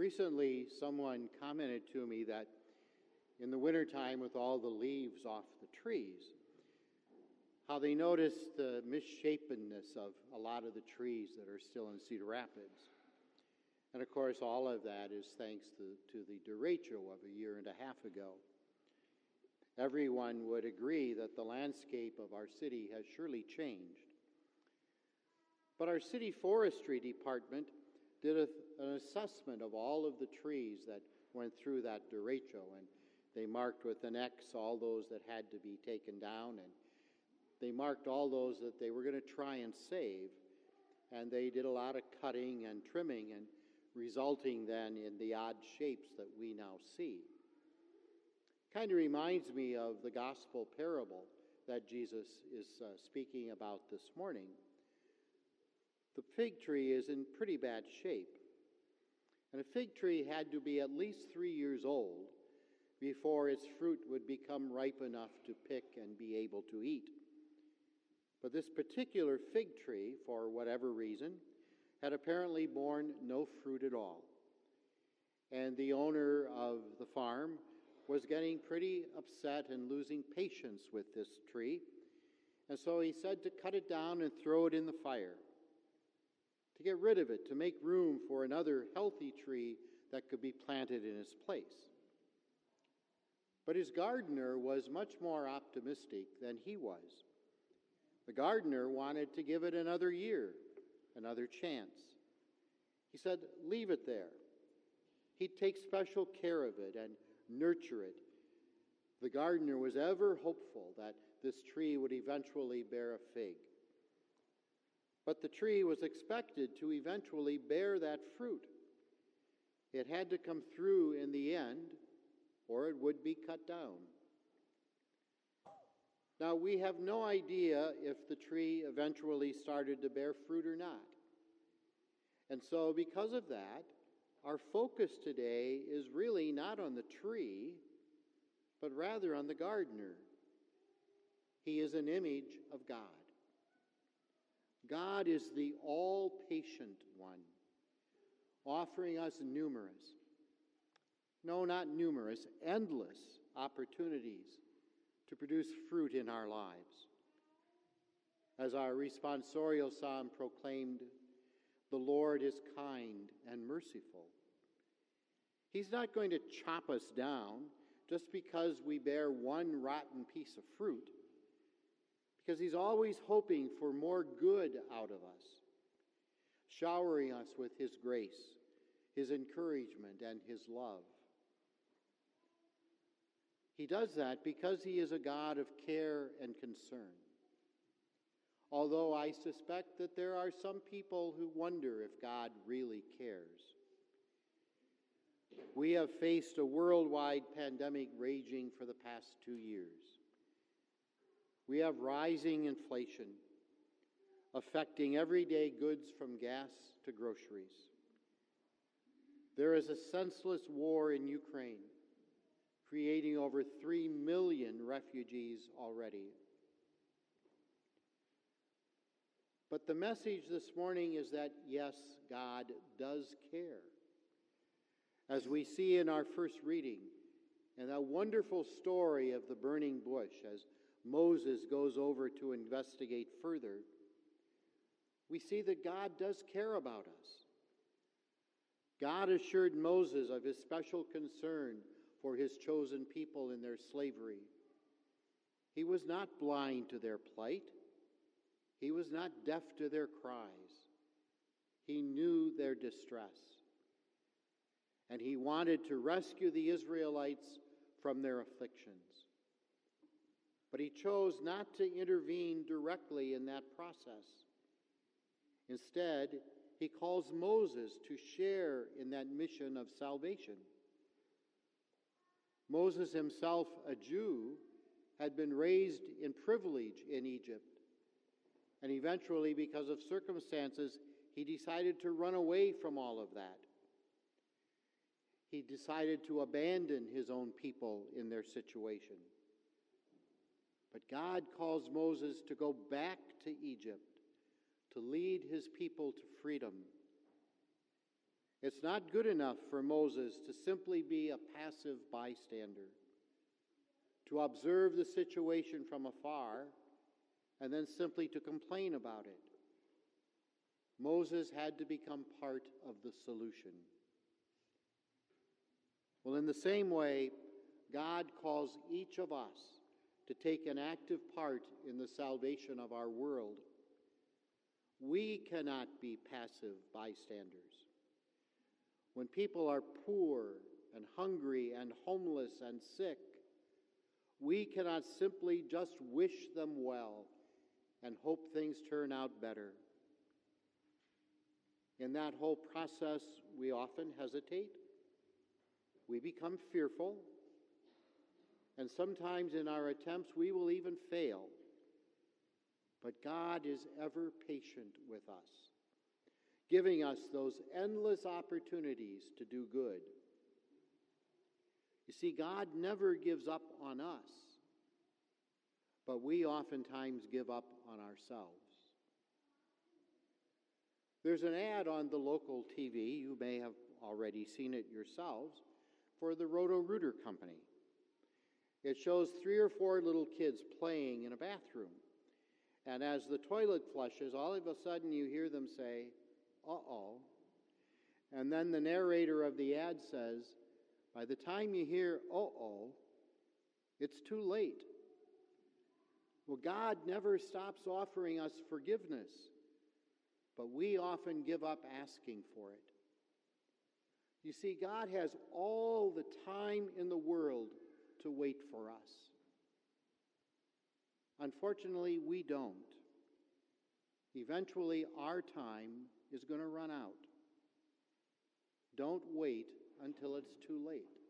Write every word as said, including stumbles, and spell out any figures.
Recently, someone commented to me that in the wintertime, with all the leaves off the trees, how they noticed the misshapenness of a lot of the trees that are still in Cedar Rapids. And of course, all of that is thanks to, to the derecho of a year and a half ago. Everyone would agree that the landscape of our city has surely changed. But our city forestry department did a, an assessment of all of the trees that went through that derecho, and they marked with an X all those that had to be taken down, and they marked all those that they were going to try and save, and they did a lot of cutting and trimming, and resulting then in the odd shapes that we now see. Kind of reminds me of the gospel parable that Jesus is uh, speaking about this morning. The fig tree is in pretty bad shape, and a fig tree had to be at least three years old before its fruit would become ripe enough to pick and be able to eat. But this particular fig tree, for whatever reason, had apparently borne no fruit at all. And the owner of the farm was getting pretty upset and losing patience with this tree. And so he said to cut it down and throw it in the fire, to get rid of it, to make room for another healthy tree that could be planted in its place. But his gardener was much more optimistic than he was. The gardener wanted to give it another year, another chance. He said, leave it there. He'd take special care of it and nurture it. The gardener was ever hopeful that this tree would eventually bear a fig. But the tree was expected to eventually bear that fruit. It had to come through in the end, or it would be cut down. Now, we have no idea if the tree eventually started to bear fruit or not. And so, because of that, our focus today is really not on the tree, but rather on the gardener. He is an image of God. God is the all-patient one, offering us numerous, no, not numerous, endless opportunities to produce fruit in our lives. As our responsorial psalm proclaimed, the Lord is kind and merciful. He's not going to chop us down just because we bear one rotten piece of fruit, because he's always hoping for more good out of us, showering us with his grace, his encouragement, and his love. He does that because he is a God of care and concern. Although I suspect that there are some people who wonder if God really cares. We have faced a worldwide pandemic raging for the past two years. We have rising inflation affecting everyday goods from gas to groceries. There is a senseless war in Ukraine, creating over three million refugees already. But the message this morning is that, yes, God does care. As we see in our first reading, and that wonderful story of the burning bush, as Moses goes over to investigate further, we see that God does care about us. God assured Moses of his special concern for his chosen people in their slavery. He was not blind to their plight. He was not deaf to their cries. He knew their distress. And he wanted to rescue the Israelites from their afflictions. But he chose not to intervene directly in that process. Instead, he calls Moses to share in that mission of salvation. Moses himself, a Jew, had been raised in privilege in Egypt. And eventually, because of circumstances, he decided to run away from all of that. He decided to abandon his own people in their situation. But God calls Moses to go back to Egypt, to lead his people to freedom. It's not good enough for Moses to simply be a passive bystander, to observe the situation from afar, and then simply to complain about it. Moses had to become part of the solution. Well, in the same way, God calls each of us to take an active part in the salvation of our world. We cannot be passive bystanders. When people are poor and hungry and homeless and sick, we cannot simply just wish them well and hope things turn out better. In that whole process, we often hesitate. We become fearful. And sometimes in our attempts, we will even fail. But God is ever patient with us, giving us those endless opportunities to do good. You see, God never gives up on us, but we oftentimes give up on ourselves. There's an ad on the local T V, you may have already seen it yourselves, for the Roto-Rooter Company. It shows three or four little kids playing in a bathroom. And as the toilet flushes, all of a sudden you hear them say, uh-oh. And then the narrator of the ad says, by the time you hear, uh-oh, it's too late. Well, God never stops offering us forgiveness, but we often give up asking for it. You see, God has all the time in the world to wait for us. Unfortunately, we don't. Eventually, our time is going to run out. Don't wait until it's too late.